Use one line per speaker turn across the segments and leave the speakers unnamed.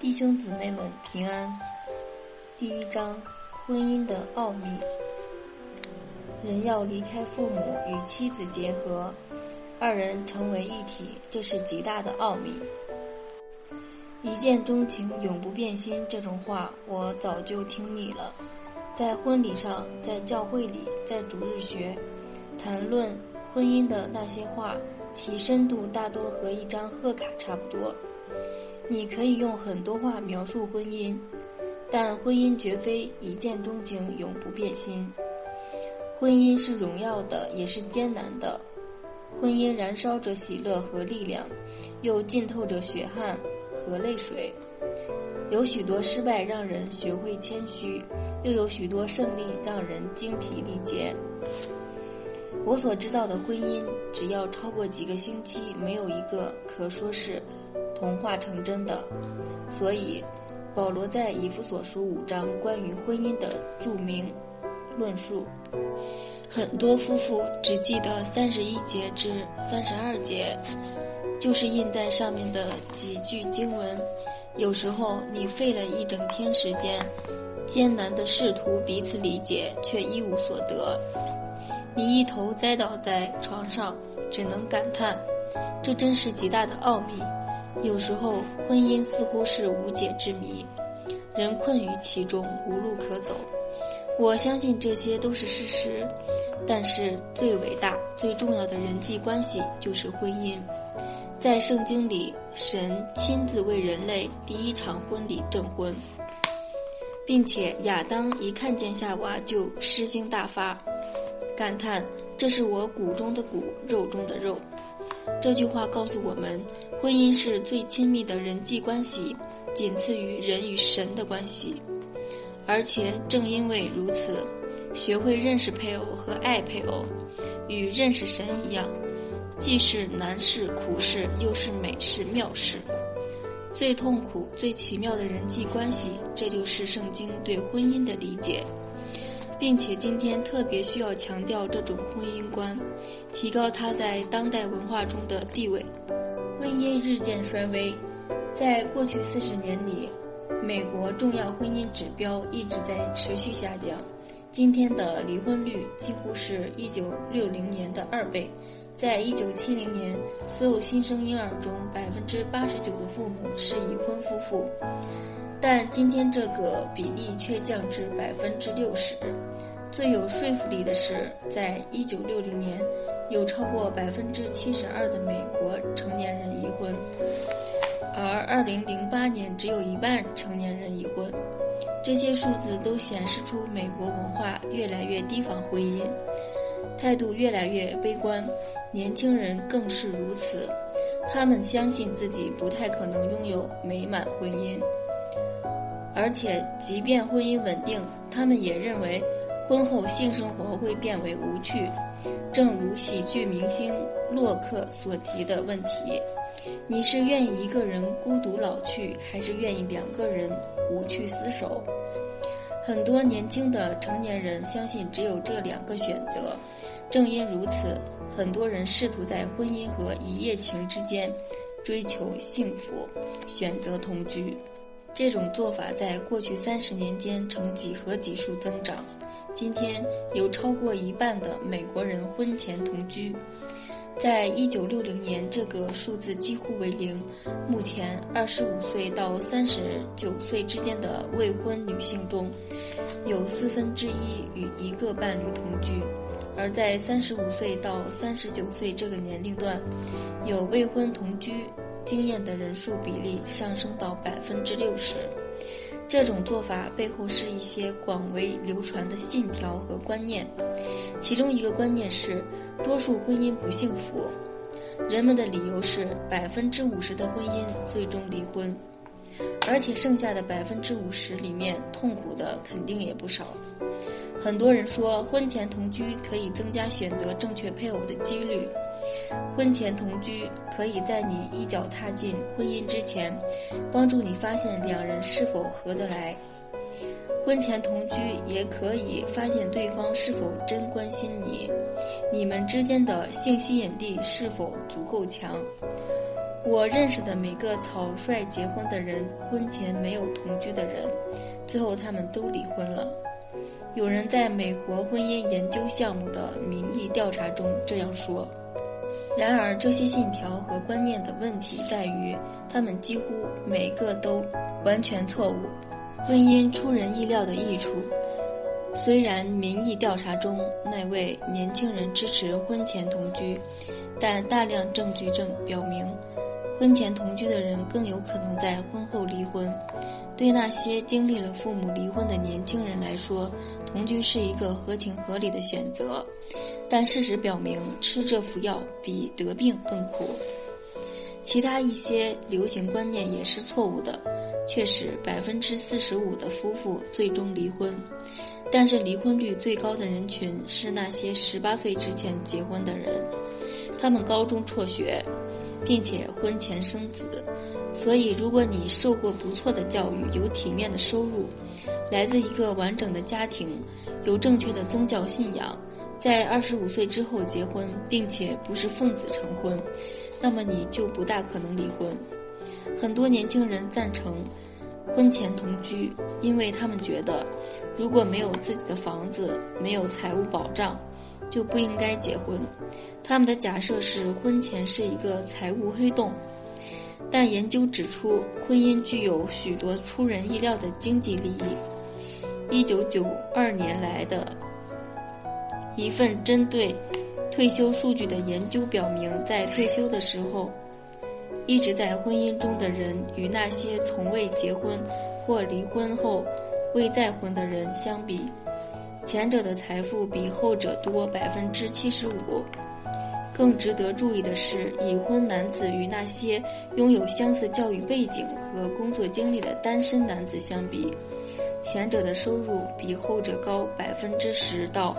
弟兄姊妹们平安。第一章，婚姻的奥秘。人要离开父母与妻子结合，二人成为一体，这是极大的奥秘。一见钟情永不变心，这种话我早就听腻了。在婚礼上，在教会里，在主日学谈论婚姻的那些话，其深度大多和一张贺卡差不多。你可以用很多话描述婚姻，但婚姻绝非一见钟情永不变心。婚姻是荣耀的，也是艰难的。婚姻燃烧着喜乐和力量，又浸透着血汗和泪水。有许多失败让人学会谦虚，又有许多胜利让人精疲力竭。我所知道的婚姻，只要超过几个星期，没有一个可说是童话成真的。所以保罗在以弗所书5章关于婚姻的著名论述，很多夫妇只记得31节至32节，就是印在上面的几句经文。有时候你费了一整天时间，艰难地试图彼此理解，却一无所得。你一头栽倒在床上，只能感叹，这真是极大的奥秘。有时候婚姻似乎是无解之谜，人困于其中，无路可走。我相信这些都是事实，但是最伟大、最重要的人际关系就是婚姻。在圣经里，神亲自为人类第一场婚礼证婚，并且亚当一看见夏娃就诗兴大发，感叹这是我骨中的骨，肉中的肉。这句话告诉我们，婚姻是最亲密的人际关系，仅次于人与神的关系。而且正因为如此，学会认识配偶和爱配偶，与认识神一样，既是难事苦事，又是美事妙事。最痛苦最奇妙的人际关系，这就是圣经对婚姻的理解，并且今天特别需要强调这种婚姻观，提高它在当代文化中的地位。婚姻日渐衰微，在过去40年里，美国重要婚姻指标一直在持续下降。今天的离婚率几乎是1960年的2倍。在1970年，所有新生婴儿中89%的父母是已婚夫妇，但今天这个比例却降至60%。最有说服力的是，在1960年，有超过72%的美国成年人已婚，而2008年只有一半成年人已婚。这些数字都显示出美国文化越来越提防婚姻，态度越来越悲观，年轻人更是如此。他们相信自己不太可能拥有美满婚姻，而且即便婚姻稳定，他们也认为婚后性生活会变为无趣，正如喜剧明星洛克所提的问题：你是愿意一个人孤独老去，还是愿意2个人无趣厮守？很多年轻的成年人相信只有这2个选择，正因如此，很多人试图在婚姻和一夜情之间追求幸福，选择同居。这种做法在过去30年间呈几何级数增长。今天有超过一半的美国人婚前同居，在1960年这个数字几乎为0。目前25岁到39岁之间的未婚女性中，有1/4与一个伴侣同居，而在35岁到39岁这个年龄段，有未婚同居经验的人数比例上升到60%。这种做法背后是一些广为流传的信条和观念，其中一个观念是多数婚姻不幸福，人们的理由是50%的婚姻最终离婚，而且剩下的50%里面痛苦的肯定也不少。很多人说婚前同居可以增加选择正确配偶的几率，婚前同居可以在你一脚踏进婚姻之前，帮助你发现2人是否合得来。婚前同居也可以发现对方是否真关心你，你们之间的性吸引力是否足够强。 我认识的每个草率结婚的人，婚前没有同居的人，最后他们都离婚了。有人在美国婚姻研究项目的民意调查中这样说。然而，这些信条和观念的问题在于，他们几乎每个都完全错误。婚姻出人意料的益处，虽然民意调查中那位年轻人支持婚前同居，但大量证据正表明，婚前同居的人更有可能在婚后离婚。对那些经历了父母离婚的年轻人来说，同居是一个合情合理的选择。但事实表明，吃这副药比得病更苦。其他一些流行观念也是错误的，确实45%的夫妇最终离婚，但是离婚率最高的人群是那些18岁之前结婚的人，他们高中辍学，并且婚前生子。所以如果你受过不错的教育，有体面的收入，来自一个完整的家庭，有正确的宗教信仰，在25岁之后结婚，并且不是奉子成婚，那么你就不大可能离婚。很多年轻人赞成婚前同居，因为他们觉得如果没有自己的房子，没有财务保障，就不应该结婚。他们的假设是婚前是一个财务黑洞。但研究指出，婚姻具有许多出人意料的经济利益。1992年来的一份针对退休数据的研究表明，在退休的时候，一直在婚姻中的人与那些从未结婚或离婚后未再婚的人相比，前者的财富比后者多75%。更值得注意的是，已婚男子与那些拥有相似教育背景和工作经历的单身男子相比，前者的收入比后者高10%到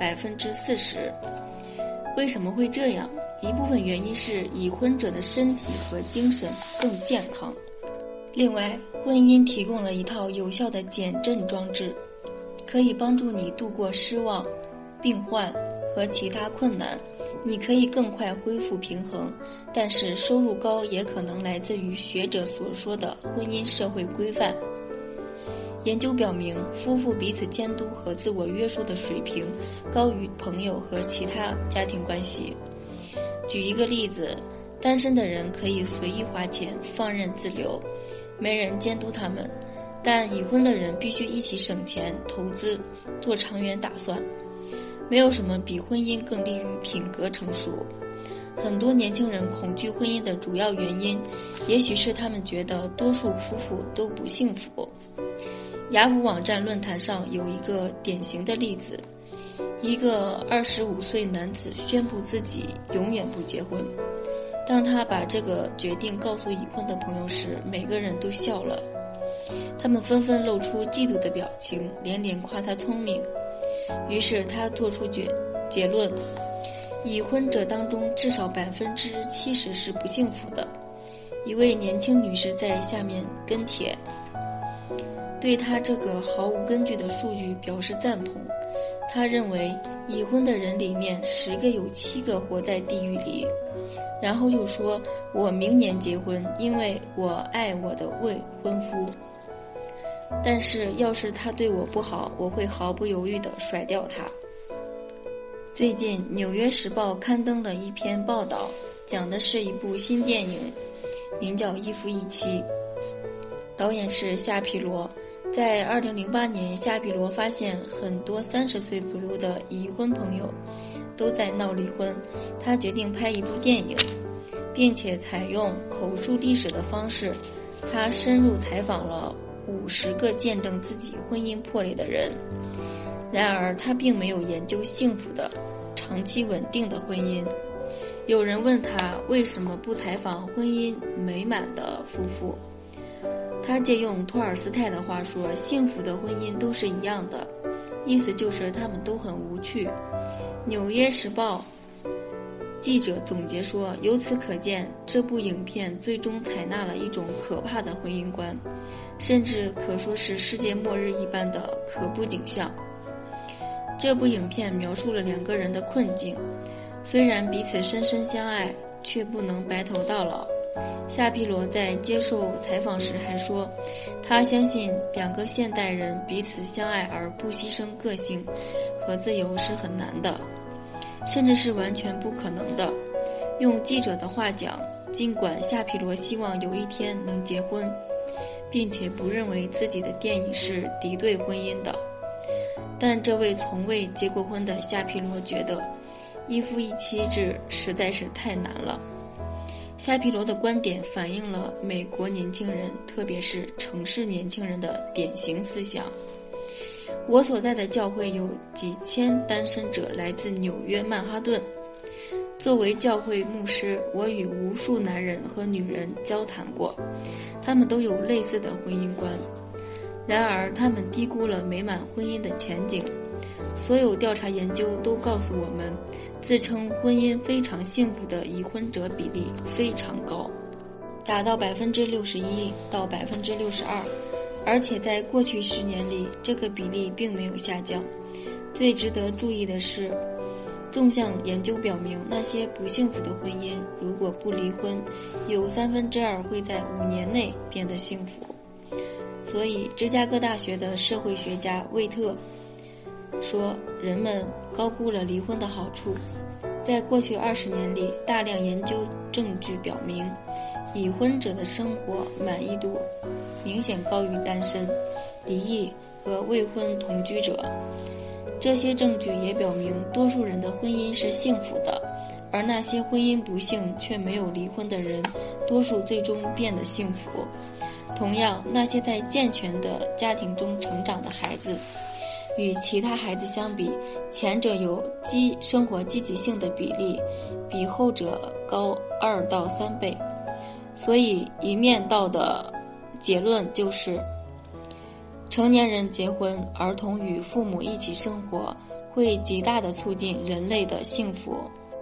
40%。为什么会这样？一部分原因是已婚者的身体和精神更健康。另外，婚姻提供了一套有效的减震装置，可以帮助你度过失望、病患和其他困难。你可以更快恢复平衡，但是收入高也可能来自于学者所说的婚姻社会规范。研究表明，夫妇彼此监督和自我约束的水平高于朋友和其他家庭关系。举一个例子，单身的人可以随意花钱，放任自流，没人监督他们，但已婚的人必须一起省钱、投资、做长远打算。没有什么比婚姻更利于品格成熟。很多年轻人恐惧婚姻的主要原因，也许是他们觉得多数夫妇都不幸福。雅虎网站论坛上有一个典型的例子，一个25岁男子宣布自己永远不结婚。当他把这个决定告诉已婚的朋友时，每个人都笑了，他们纷纷露出嫉妒的表情，连连夸他聪明。于是他做出结论，已婚者当中至少70%是不幸福的。一位年轻女士在下面跟帖，对他这个毫无根据的数据表示赞同。她认为已婚的人里面10个有7个活在地狱里。然后又说，我明年结婚，因为我爱我的未婚夫。但是要是他对我不好，我会毫不犹豫地甩掉他。最近《纽约时报》刊登了一篇报道，讲的是一部新电影，名叫《一夫一妻》，导演是夏皮罗。在2008年，夏皮罗发现很多30岁左右的已婚朋友都在闹离婚，他决定拍一部电影，并且采用口述历史的方式。他深入采访了50个见证自己婚姻破裂的人，然而他并没有研究幸福的、长期稳定的婚姻。有人问他为什么不采访婚姻美满的夫妇，他借用托尔斯泰的话说，幸福的婚姻都是一样的，意思就是他们都很无趣。纽约时报记者总结说，由此可见，这部影片最终采纳了一种可怕的婚姻观，甚至可说是世界末日一般的可怖景象。这部影片描述了2个人的困境，虽然彼此深深相爱，却不能白头到老。 夏毗罗在接受采访时还说，他相信两个现代人彼此相爱而不牺牲个性和自由是很难的，甚至是完全不可能的。用记者的话讲，尽管夏毗罗希望有一天能结婚，并且不认为自己的电影是敌对婚姻的，但这位从未结过婚的夏毗罗觉得一夫一妻制实在是太难了。夏毗罗的观点反映了美国年轻人，特别是城市年轻人的典型思想。我所在的教会有几千单身者来自纽约曼哈顿。作为教会牧师，我与无数男人和女人交谈过，他们都有类似的婚姻观。然而他们低估了美满婚姻的前景。所有调查研究都告诉我们，自称婚姻非常幸福的已婚者比例非常高，达到61%到62%，而且在过去10年里，这个比例并没有下降。最值得注意的是，纵向研究表明，那些不幸福的婚姻如果不离婚，有2/3会在5年内变得幸福。所以芝加哥大学的社会学家魏特说，人们高估了离婚的好处。在过去20年里，大量研究证据表明，已婚者的生活满意度明显高于单身、离异和未婚同居者。这些证据也表明，多数人的婚姻是幸福的，而那些婚姻不幸却没有离婚的人，多数最终变得幸福。同样，那些在健全的家庭中成长的孩子，与其他孩子相比，前者有生活积极性的比例比后者高2到3倍。所以一面倒的结论就是，成年人结婚，儿童与父母一起生活，会极大地促进人类的幸福。